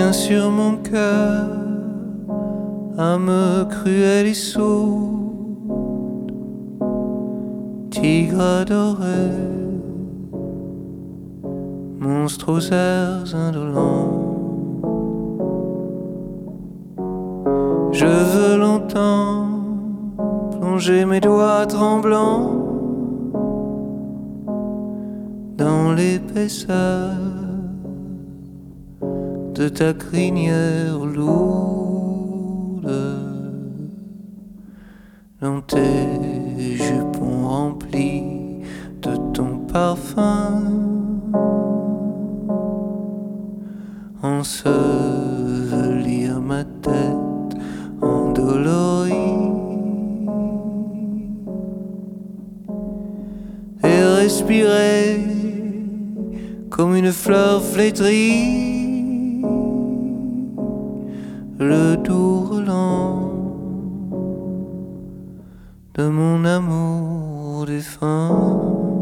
Viens sur mon cœur, âme cruelle et sourde, tigre adoré, monstre aux airs indolents. Je veux longtemps plonger mes doigts tremblants dans l'épaisseur de ta crinière lourde, dans tes jupons remplis de ton parfum, ensevelir ma tête endolorie et respirer comme une fleur flétrie le doux relent de mon amour défunt.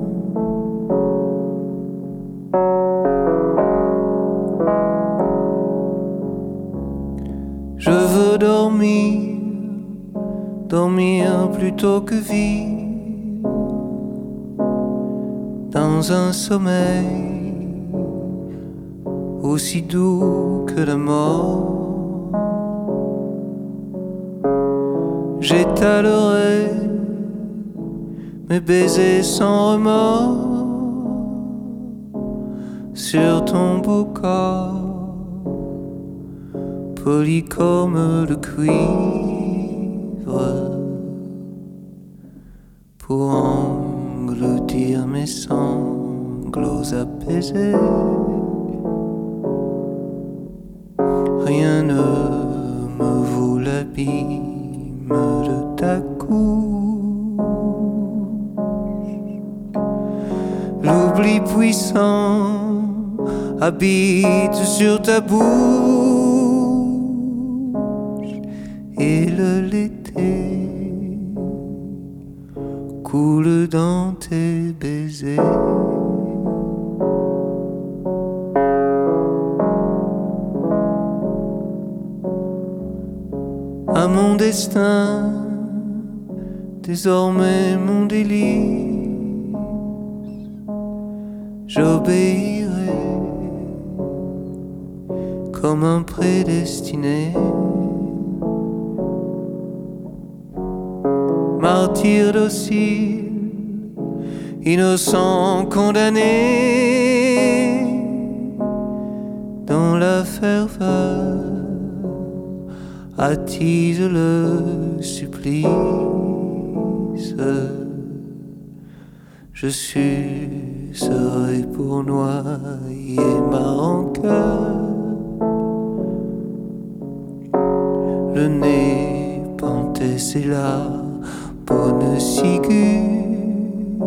Je veux dormir, dormir plutôt que vivre dans un sommeil aussi doux que la mort. J'étalerai mes baisers sans remords sur ton beau corps, poli comme le cuivre, pour engloutir mes sanglots apaisés. Rien ne me vaut l'abîme de ta couche, l'oubli puissant habite sur ta bouche et le l'été coule dans tes baisers. À mon destin, désormais mon délice, j'obéirai comme un prédestiné. Martyr docile, innocent condamné, dans la ferveur attise le supplice. Je sucerai pour noyer ma rancœur, le nez penté, c'est la bonne ciguë,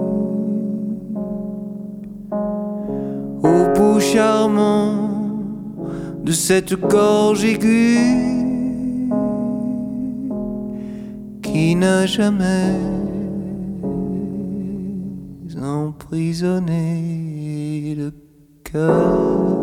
au bout charmant de cette gorge aiguë qui n'a jamais emprisonné le cœur.